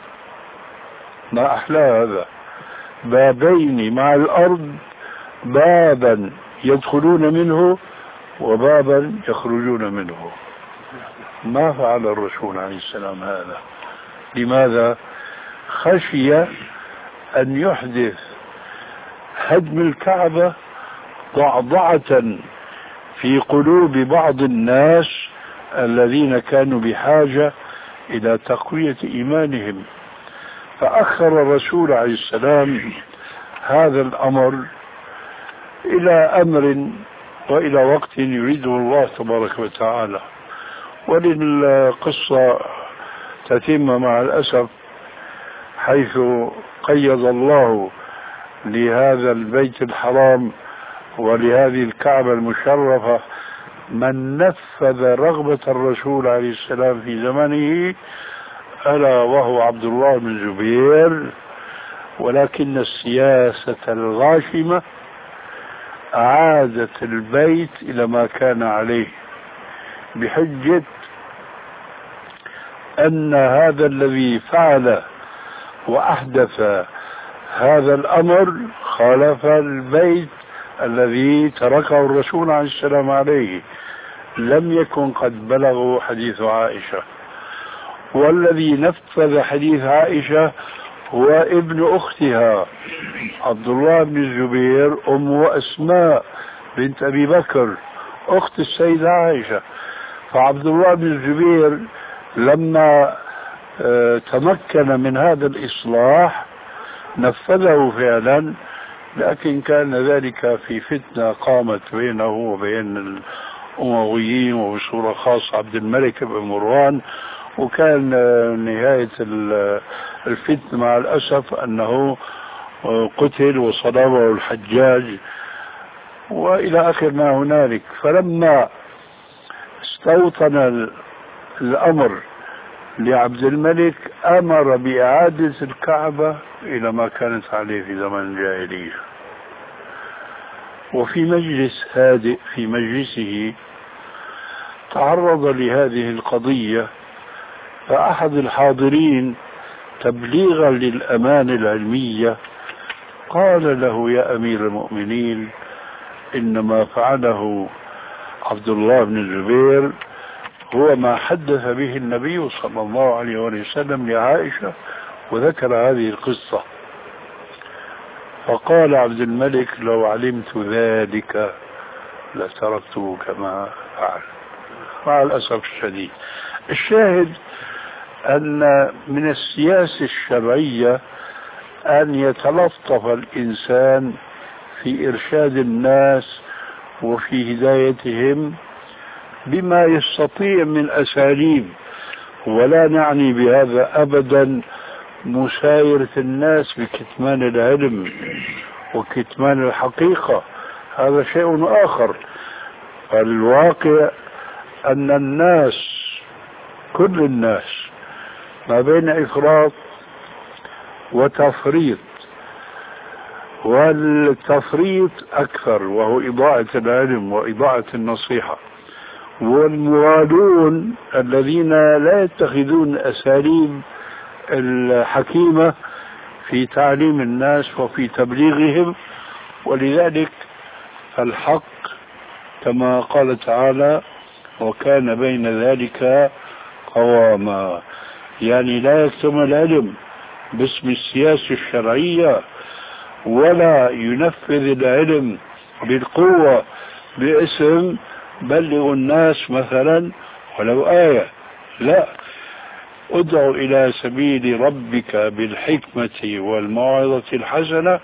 ما أحلى هذا، بابين مع الأرض، بابا يدخلون منه وبابا يخرجون منه. ما فعل الرسول عليه السلام هذا. لماذا؟ خشي أن يحدث هدم الكعبة ضعضعة في قلوب بعض الناس الذين كانوا بحاجة إلى تقوية إيمانهم، فأخر الرسول عليه السلام هذا الأمر إلى أمر وإلى وقت يريده الله تبارك وتعالى. وللقصة تتم مع الأسف، حيث قيض الله لهذا البيت الحرام ولهذه الكعبة المشرفة من نفذ رغبة الرسول عليه السلام في زمنه، ألا وهو عبد الله بن الزبير. ولكن السياسة الغاشمة أعادت البيت إلى ما كان عليه، بحجة أن هذا الذي فعل وأحدث هذا الأمر خالف البيت الذي تركه الرسول عليه السلام عليه، لم يكن قد بلغوا حديث عائشة. والذي نفذ حديث عائشة هو ابن أختها عبد الله بن الزبير، أم أسماء بنت أبي بكر أخت السيدة عائشة. فعبد الله بن الزبير لما تمكن من هذا الإصلاح نفذه فعلا، لكن كان ذلك في فتنة قامت بينه وبين الأمويين وبصورة خاصة عبد الملك بن مروان، وكان نهاية الفتنة مع الأسف أنه قتل وصلبه الحجاج وإلى آخر ما هنالك. فلما استوطن الأمر لعبد الملك أمر بإعادة الكعبة إلى ما كانت عليه في زمن الجاهلية. وفي مجلس هادئ في مجلسه تعرض لهذه القضية، فأحد الحاضرين تبليغا للأمانة العلمية قال له: يا أمير المؤمنين، إنما فعله عبد الله بن الزبير هو ما حدث به النبي صلى الله عليه وسلم لعائشة، وذكر هذه القصة. فقال عبد الملك: لو علمت ذلك لتركته كما فعل. مع الأسف الشديد، الشاهد أن من السياسة الشرعية أن يتلطف الإنسان في إرشاد الناس وفي هدايتهم بما يستطيع من أساليب، ولا نعني بهذا أبدا مسايرة الناس بكتمان العلم وكتمان الحقيقة، هذا شيء آخر. الواقع أن الناس كل الناس ما بين إفراط وتفريط، والتفريط أكثر وهو إضاعة العلم وإضاعة النصيحة، والموالون الذين لا يتخذون أساليب الحكيمة في تعليم الناس وفي تبليغهم. ولذلك الحق كما قال تعالى: وكان بين ذلك قواما، يعني لا يكتم العلم باسم السياسة الشرعية، ولا ينفذ العلم بالقوة باسم بلغوا الناس مثلا ولو آية. لا، ادع إلى سبيل ربك بالحكمة والموعظة الحسنة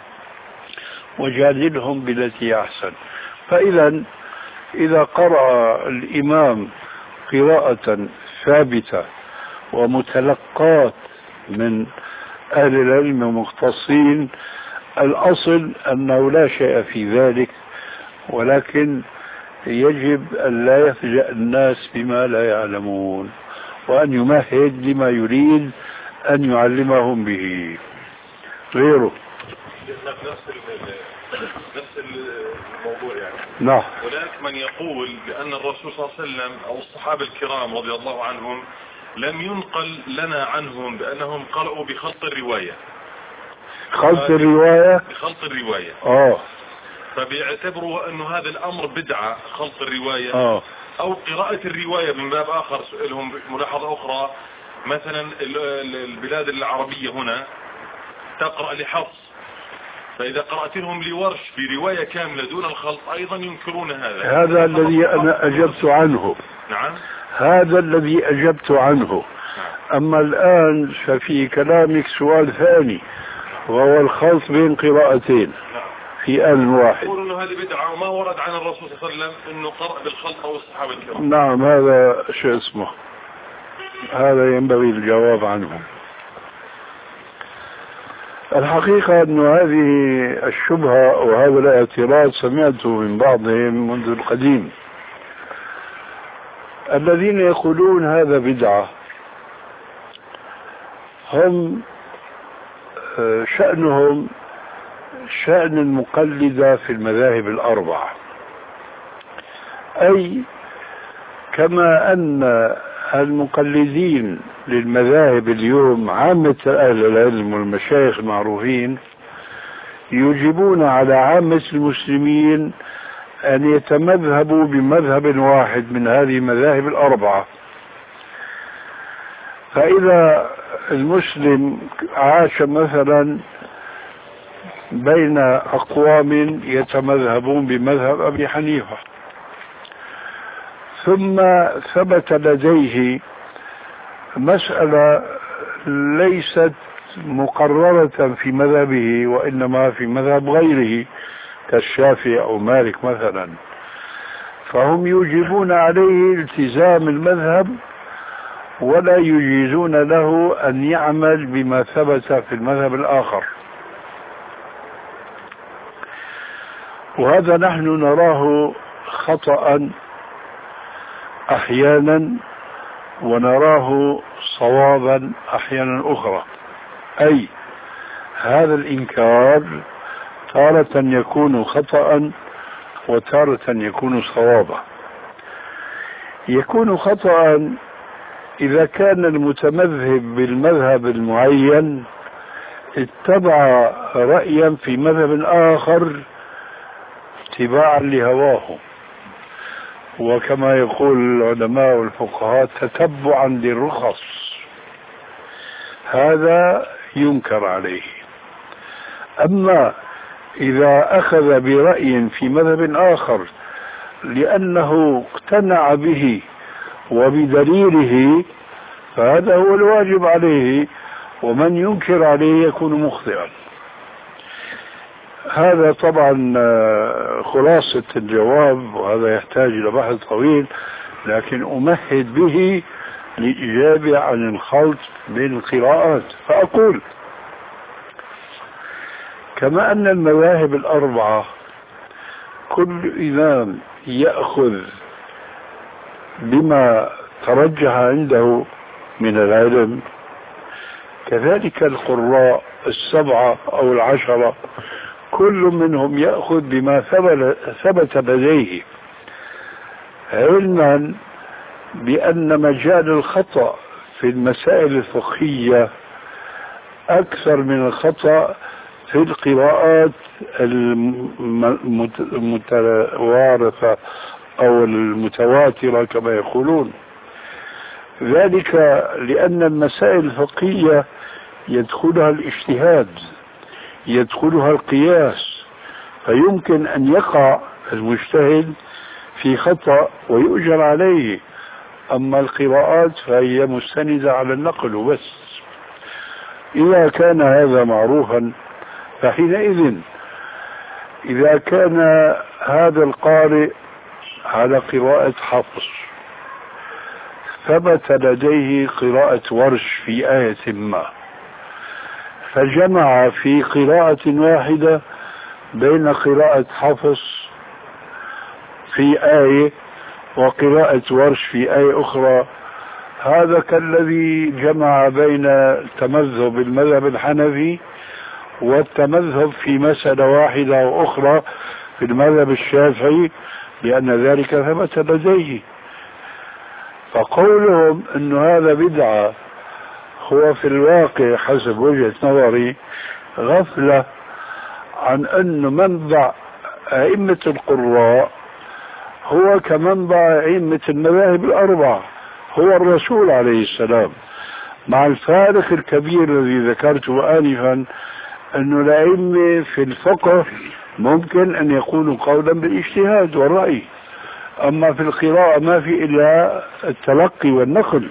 وجادلهم بالتي أحسن. فإذا إذا قرأ الإمام قراءة ثابتة ومتلقات من أهل العلم ومختصين، الأصل أنه لا شيء في ذلك، ولكن يجب أن لا يفجأ الناس بما لا يعلمون، وأن يمهد لما يريد أن يعلمهم به. غيره نفس نفس الموضوع يعني. نعم. هناك من يقول بأن الرسول صلى الله عليه وسلم أو الصحابة الكرام رضي الله عنهم لم ينقل لنا عنهم بأنهم قرأوا بخلط الرواية. خلط الرواية؟ بخلط الرواية. اه فبيعتبروا أنه هذا الأمر بدعة، خلط الرواية. اه أو قراءة الرواية من باب آخر. لهم ملاحظة أخرى، مثلا البلاد العربية هنا تقرأ لحفص، فإذا قرأت لهم لورش برواية كاملة دون الخلط أيضا ينكرون هذا. هذا الذي أنا أجبت عنه. نعم. هذا الذي أجبت عنه. نعم. أما الآن ففي كلامك سؤال ثاني، وهو الخلط بين قراءتين. نعم. في آن واحد. يقولون أنه هذه بدعة وما ورد عن الرسول صلى الله عليه وسلم أنه قرأ بالخلط أو الصحابة الكرام. نعم، هذا شيء اسمه، هذا ينبغي الجواب عنه. الحقيقة أن هذه الشبهة وهذا الاعتراض سمعته من بعضهم منذ القديم، الذين يقولون هذا بدعة هم شأنهم شأن المقلدة في المذاهب الأربعة، أي كما أن المقلدين للمذاهب اليوم عامة أهل العلم والمشايخ المعروفين يجيبون على عامة المسلمين أن يتمذهبوا بمذهب واحد من هذه المذاهب الأربعة. فإذا المسلم عاش مثلا بين أقوام يتمذهبون بمذهب أبي حنيفة، ثم ثبت لديه مسألة ليست مقررة في مذهبه وإنما في مذهب غيره كالشافعي أو مالك مثلا، فهم يوجبون عليه التزام المذهب ولا يجيزون له أن يعمل بما ثبت في المذهب الآخر. وهذا نحن نراه خطأ أحيانا ونراه صوابا أحيانا أخرى، أي هذا الإنكار تارة يكون خطأ وتارة يكون صوابا. يكون خطأ إذا كان المتمذهب بالمذهب المعين اتبع رأيا في مذهب آخر اتباعا لهواه، وكما يقول العلماء والفقهاء تتبعا للرخص، هذا ينكر عليه. أما إذا أخذ برأي في مذهب آخر لأنه اقتنع به وبدليله فهذا هو الواجب عليه، ومن ينكر عليه يكون مخطئا. هذا طبعا خلاصة الجواب، وهذا يحتاج إلى بحث طويل، لكن أمهد به للإجابة عن الخلط بين القراءات. فأقول كما أن المذاهب الأربعة كل إمام يأخذ بما ترجح عنده من العلم، كذلك القراء السبعة أو العشرة كل منهم يأخذ بما ثبت لديه، علما بأن مجال الخطأ في المسائل الفقهية أكثر من الخطأ في القراءات المتوارثة أو المتواترة كما يقولون. ذلك لأن المسائل الفقهية يدخلها الاجتهاد، يدخلها القياس، فيمكن أن يقع المجتهد في خطأ ويؤجر عليه. أما القراءات فهي مستندة على النقل وبس. إذا كان هذا معروفا فحينئذ إذا كان هذا القارئ على قراءة حفص ثبت لديه قراءة ورش في آية ما، فجمع في قراءة واحدة بين قراءة حفص في آية وقراءة ورش في آية أخرى، هذا كالذي جمع بين التمذهب بالمذهب الحنفي والتمذهب في مسألة واحدة وأخرى في المذهب الشافعي، لأن ذلك ثبت لديه. فقولهم أن هذا بدعة هو في الواقع حسب وجهة نظري غفلة عن أن منبع أئمة القراء هو كمنبع أئمة المذاهب الأربعة، هو الرسول عليه السلام، مع الفارق الكبير الذي ذكرته آنفا أن الأئمة في الفقه ممكن أن يكونوا قولا بالاجتهاد والرأي، أما في القراءة ما في إلا التلقي والنقل.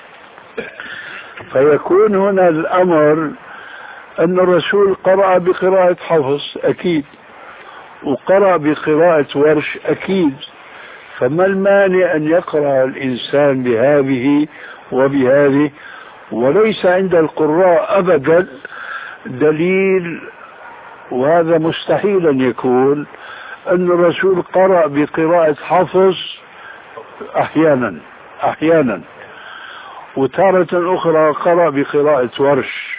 فيكون هنا الأمر أن الرسول قرأ بقراءة حفص أكيد، وقرأ بقراءة ورش أكيد، فما المانع أن يقرأ الإنسان بهذه وبهذه؟ وليس عند القراء أبدا دليل، وهذا مستحيل أن يكون، أن الرسول قرأ بقراءة حفص أحيانا أحيانا وتارة أخرى قرأ بقراءة ورش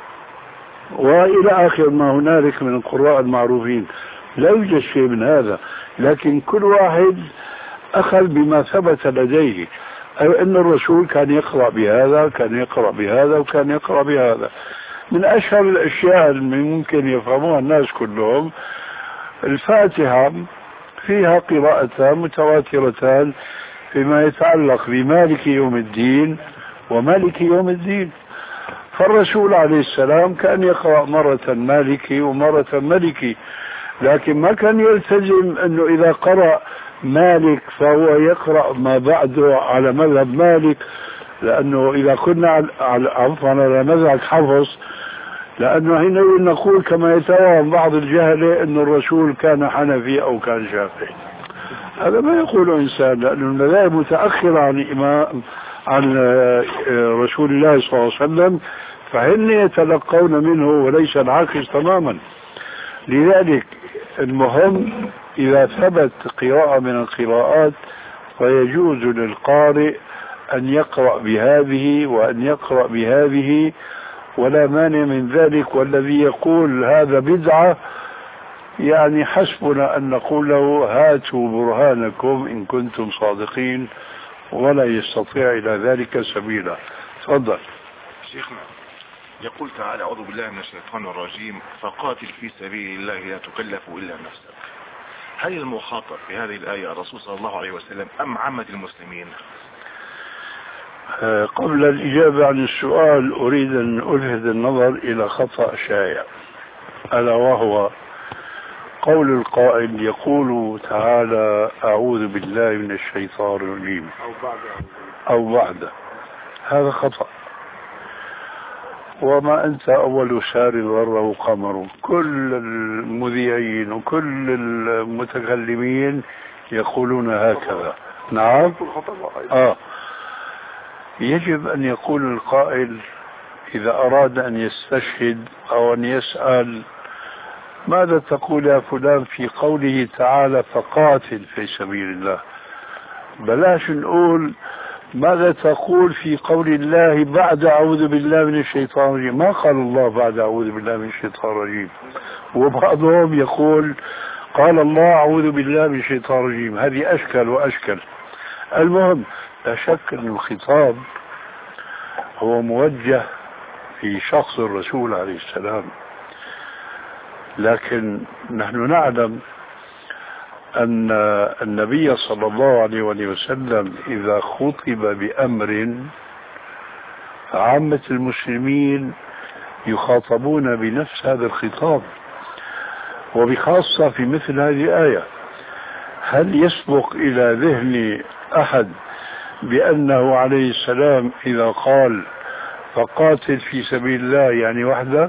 وإلى آخر ما هنالك من القراء المعروفين. لا يوجد شيء من هذا، لكن كل واحد أخذ بما ثبت لديه، أي أن الرسول كان يقرأ بهذا، كان يقرأ بهذا، وكان يقرأ بهذا. من أشهر الأشياء اللي ممكن يفهموها الناس كلهم الفاتحة، فيها قراءتان متواترتان فيما يتعلق بمالك يوم الدين ومالك يوم الدين. فالرسول عليه السلام كان يقرأ مرة مالكي ومرة ملكي، لكن ما كان يلتزم أنه إذا قرأ مالك فهو يقرأ ما بعده على مذهب مالك، لأنه إذا كنا على عفوا على مذهب حفص، لأنه هنا نقول كما يتوهم بعض الجهلة أن الرسول كان حنفي أو كان شافعي. هذا ما يقوله إنسان، لأن المذاهب متأخرة عن إمام عن رسول الله صلى الله عليه وسلم، فهن يتلقون منه وليس العكس تماما. لذلك المهم إذا ثبت قراءة من القراءات فيجوز للقارئ أن يقرأ بهذه وأن يقرأ بهذه ولا مانع من ذلك. والذي يقول هذا بدعة يعني حسبنا أن نقول له هاتوا برهانكم إن كنتم صادقين، ولا يستطيع إلى ذلك سبيلا. تفضل. شيخنا يقول تعالى أعوذ بالله من الشيطان الرجيم فقاتل في سبيل الله لا تكلف إلا نفسك. هل المخاطب في هذه الآية الرسول صلى الله عليه وسلم أم عامة المسلمين؟ قبل الإجابة عن السؤال أريد أن ألفت النظر إلى خطأ شائع، ألا وهو قول القائل يقول تعالى أعوذ بالله من الشيطان الرجيم أو بعده. هذا خطأ، وما أنت أول سار غره قمر. كل المذيعين وكل المتكلمين يقولون هكذا. نعم. آه. يجب أن يقول القائل إذا أراد أن يستشهد أو أن يسأل ماذا تقول يا فلان في قوله تعالى فقاتل في سبيل الله، بلاش نقول ماذا تقول في قول الله بعد أعوذ بالله من الشيطان الرجيم. ما قال الله بعد أعوذ بالله من الشيطان الرجيم، وبعضهم يقول قال الله أعوذ بالله من الشيطان الرجيم. هذه أشكل وأشكل. المهم لا شك أن الخطاب هو موجه في شخص الرسول عليه السلام، لكن نحن نعلم أن النبي صلى الله عليه وسلم إذا خطب بأمر عامة المسلمين يخاطبون بنفس هذا الخطاب، وبخاصة في مثل هذه الآية. هل يسبق إلى ذهن أحد بأنه عليه السلام إذا قال فقاتل في سبيل الله يعني وحدك؟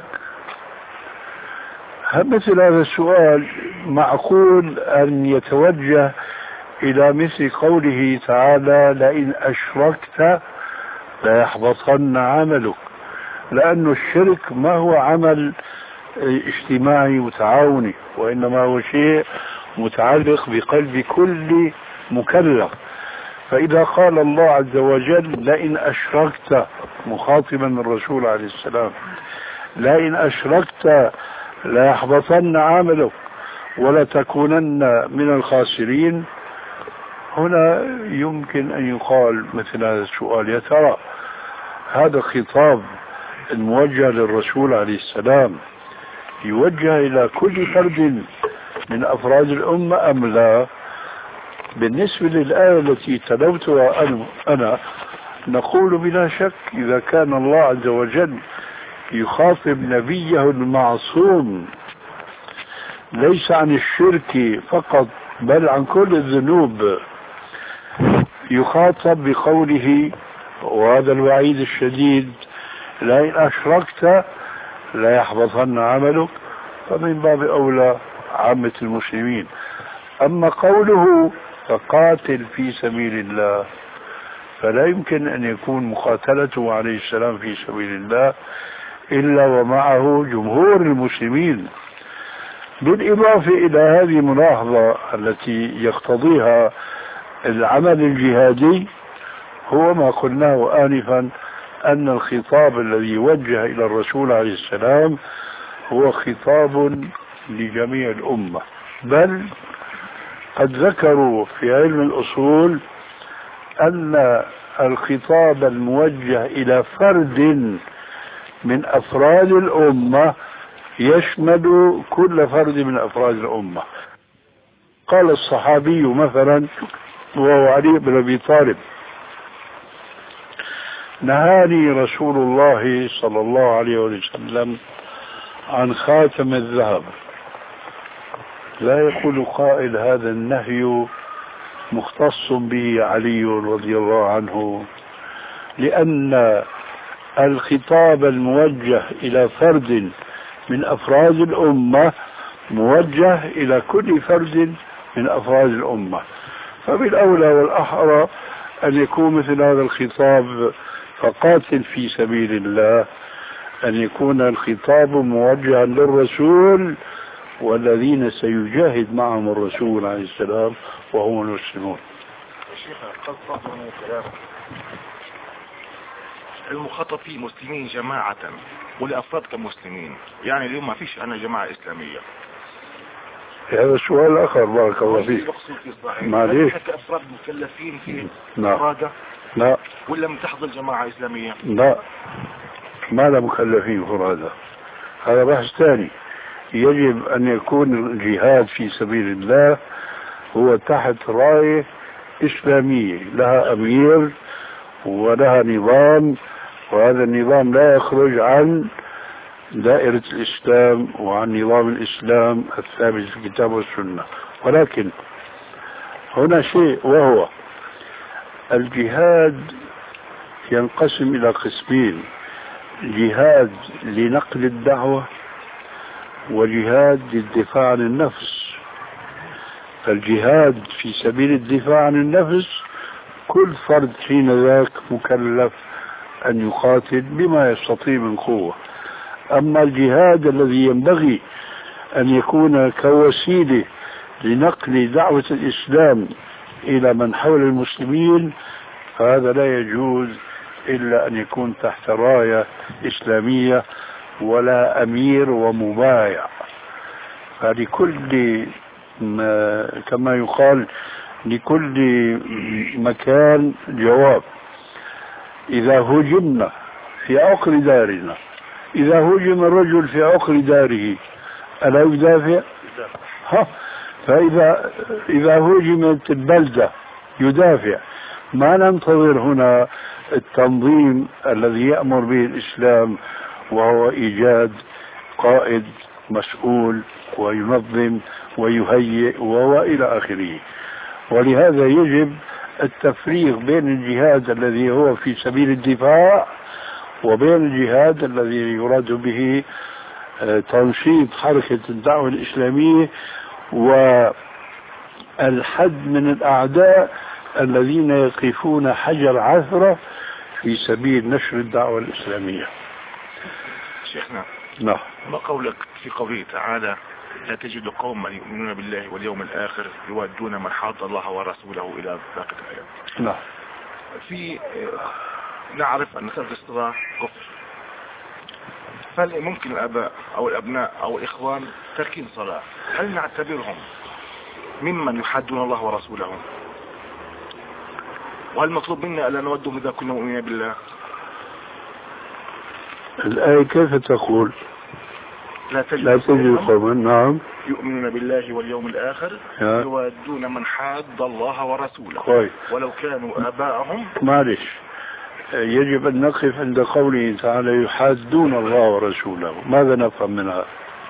مثل هذا السؤال معقول أن يتوجه إلى مثل قوله تعالى لئن أشركت ليحبطن عملك، لأن الشرك ما هو عمل اجتماعي وتعاوني، وإنما هو شيء متعلق بقلب كل مكلف. فإذا قال الله عز وجل لئن أشركت، مخاطبا الرسول عليه السلام، لئن أشركت ليحبطن عملك ولتكونن من الخاسرين، هنا يمكن أن يقال مثل هذا السؤال: يا ترى هذا الخطاب الموجه للرسول عليه السلام يوجه إلى كل فرد من أفراد الأمة أم لا؟ بالنسبة للآية التي تلوتها أنا نقول بلا شك إذا كان الله عز وجل يخاطب نبيه المعصوم ليس عن الشرك فقط بل عن كل الذنوب، يخاطب بقوله وهذا الوعيد الشديد: لئن أشركت لا يحبطن عملك، فمن باب أولى عامة المسلمين. أما قوله فقاتل في سبيل الله، فلا يمكن أن يكون مقاتلته عليه السلام في سبيل الله إلا ومعه جمهور المسلمين. بالإضافة إلى هذه الملاحظة التي يقتضيها العمل الجهادي، هو ما قلناه آنفا أن الخطاب الذي يوجه إلى الرسول عليه السلام هو خطاب لجميع الأمة، بل قد ذكروا في علم الأصول أن الخطاب الموجه إلى فرد من أفراد الأمة يشمل كل فرد من أفراد الأمة. قال الصحابي مثلا وهو علي بن أبي طالب: نهاني رسول الله صلى الله عليه وسلم عن خاتم الذهب. لا يقول قائل هذا النهي مختص به علي رضي الله عنه، لأن الخطاب الموجه إلى فرد من أفراد الأمة موجه إلى كل فرد من أفراد الأمة، فبالأولى والأحرى أن يكون مثل هذا الخطاب فقاتل في سبيل الله أن يكون الخطاب موجها للرسول والذين سيجاهد معهم الرسول عليه السلام وهم المسلمون. شيخ قد صدرنا كلام المخاطب فيه مسلمين جماعة والأفراد كمسلمين، يعني اليوم ما فيش أنا جماعة إسلامية. هذا السؤال الآخر بارك الله فيك. معليش كأفراد مكلفين في إرادة؟ لا. ولا من تحضر جماعة إسلامية؟ لا، ما لا مكلفين فرادة، هذا بحث ثاني. يجب أن يكون الجهاد في سبيل الله هو تحت راية إسلامية لها أمير ولها نظام، وهذا النظام لا يخرج عن دائرة الإسلام وعن نظام الإسلام الثابت في الكتاب والسنة. ولكن هنا شيء، وهو الجهاد ينقسم إلى قسمين: جهاد لنقل الدعوة وجهاد للدفاع عن النفس. فالجهاد في سبيل الدفاع عن النفس كل فرد حين ذاك مكلف أن يقاتل بما يستطيع من قوة. أما الجهاد الذي ينبغي أن يكون كوسيلة لنقل دعوة الإسلام إلى من حول المسلمين، فهذا لا يجوز إلا أن يكون تحت راية إسلامية ولا أمير ومبايع. فلكل ما كما يقال لكل مكان جواب. إذا هجمنا في عقر دارنا، إذا هجم الرجل في عقر داره ألا يدافع؟ ها، فإذا إذا هجمت البلدة يدافع. ما ننتظر هنا التنظيم الذي يأمر به الإسلام، وهو إيجاد قائد مسؤول وينظم ويهيئ وهو إلى آخره. ولهذا يجب التفريق بين الجهاد الذي هو في سبيل الدفاع وبين الجهاد الذي يراد به تنشيط حركة الدعوة الإسلامية والحد من الأعداء الذين يقفون حجر عثرة في سبيل نشر الدعوة الإسلامية. شيخنا، نعم، ما قولك في قوله تعالى لا تجد قوما يؤمنون بالله واليوم الآخر يودون من حاد الله ورسوله إلى باقي الآيات. نعم. في نعرف أن ترك الصلاة كفر، فهل ممكن الآباء أو الأبناء أو الإخوان تركين صلاة هل نعتبرهم ممن يحادون الله ورسوله؟ وهل مطلوب منا ألا نودهم إذا كنا مؤمنين بالله؟ الآية كيف تقول؟ لا تجد, لا تجد قوما نعم يؤمنون بالله واليوم الآخر يودون من حاد الله ورسوله كويس. ولو كانوا آباءهم. معلش، يجب أن نقف عند قوله تعالى يحادون الله ورسوله، ماذا نفهم منها؟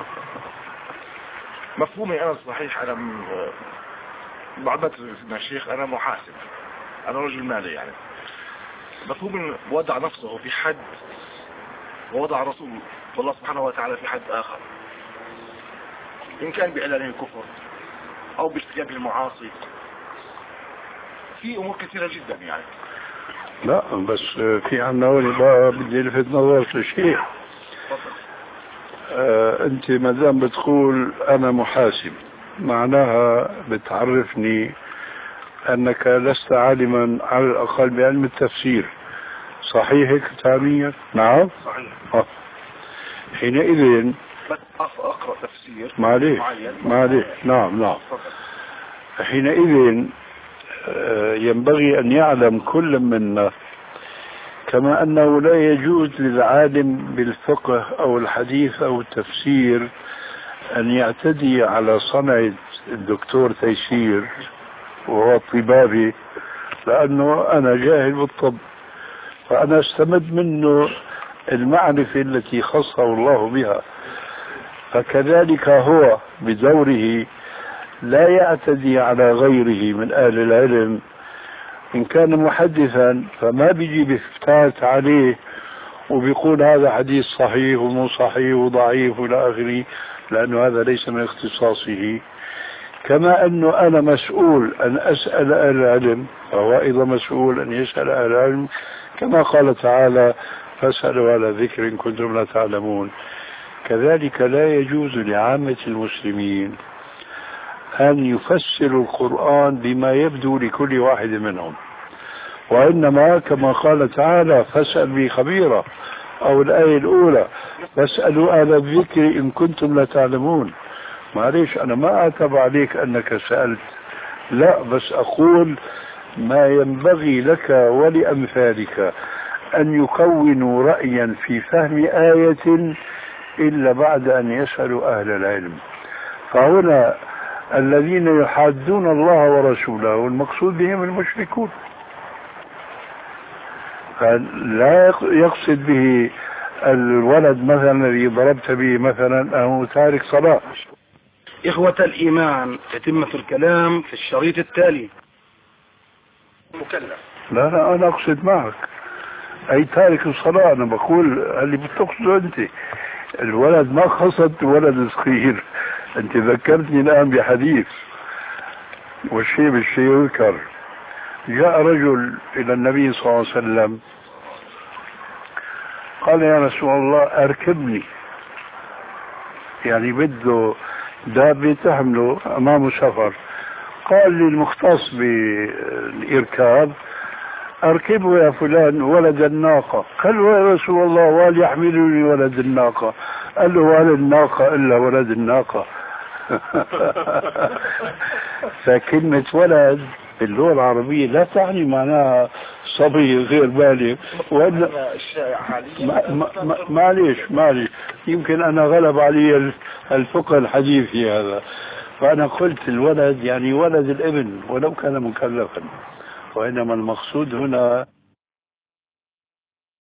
مفهومي أنا الصحيح، أنا بعد ما تسمع الشيخ أنا محاسب، أنا رجل مالي يعني. مفهوم وضع نفسه في حد ووضع رسول الله سبحانه وتعالى في حد آخر، إن كان بإعلانه الكفر أو بارتكاب المعاصي، في أمور كثيرة جدا يعني. لا بس في عنا هون بدي لفت نظرك لشيء. آه أنت مادام بتقول أنا محاسب معناها بتعرفني أنك لست عالما على الأقل بعلم التفسير، صحيح هيك تعبير؟ نعم صحيح. آه. حينئذ بس أقرأ تفسير معليش معليش نعم نعم حينئذ ينبغي أن يعلم كل منا كما أنه لا يجوز للعالم بالفقه أو الحديث أو التفسير أن يعتدي على صنعة الدكتور تيسير وهو طبابي، لأنه أنا جاهل بالطب فأنا استمد منه المعرفة التي خصه الله بها، فكذلك هو بدوره لا يعتدي على غيره من أهل العلم. إن كان محدثا فما بيجي بيفتات عليه وبيقول هذا حديث صحيح ومو صحيح وضعيف إلى آخره، لأنه هذا ليس من اختصاصه. كما أنه أنا مسؤول أن أسأل أهل العلم فهو أيضا مسؤول أن يسأل أهل العلم، كما قال تعالى فاسألوا على ذكر إن كنتم لا تعلمون. كذلك لا يجوز لعامة المسلمين أن يفسروا القرآن بما يبدو لكل واحد منهم، وإنما كما قال تعالى فاسأل بي خبيرا، أو الآية الأولى فاسألوا أهل الذكر إن كنتم لا تعلمون. معليش أنا ما أعتب عليك أنك سألت، لا بس أقول ما ينبغي لك ولأمثالك أن يكونوا رأيا في فهم آية إلا بعد أن يسألوا أهل العلم. فهنا الذين يحادون الله ورسوله والمقصود بهم المشركون، لا يقصد به الولد مثلا الذي ضربت به مثلا أو تارك صلاة. إخوة الإيمان، تتمة الكلام في الشريط التالي. مكلف. لا لا أنا أقصد معك أي تارك الصلاة، أنا بقول اللي بتقصده أنت الولد، ما خصت ولد صغير. أنت ذكرتني الآن بحديث والشيء بالشيء يذكر. جاء رجل إلى النبي صلى الله عليه وسلم قال يا رسول الله أركبني، يعني بده دابة تحمله أمامه سفر. قال لي المختص بالإركاب أركبه يا فلان ولد الناقة. قال له يا رسول الله وهل يحملني ولد الناقة؟ قال له وهل الناقة إلا ولد الناقة؟ فكلمة ولد باللغة العربية لا تعني معناها صبي غير بالغ. معليش معليش يمكن أنا غلب علي الفقه الحديثي هذا، فأنا قلت الولد يعني ولد الابن ولو كان مكلفا، وإنما المقصود هنا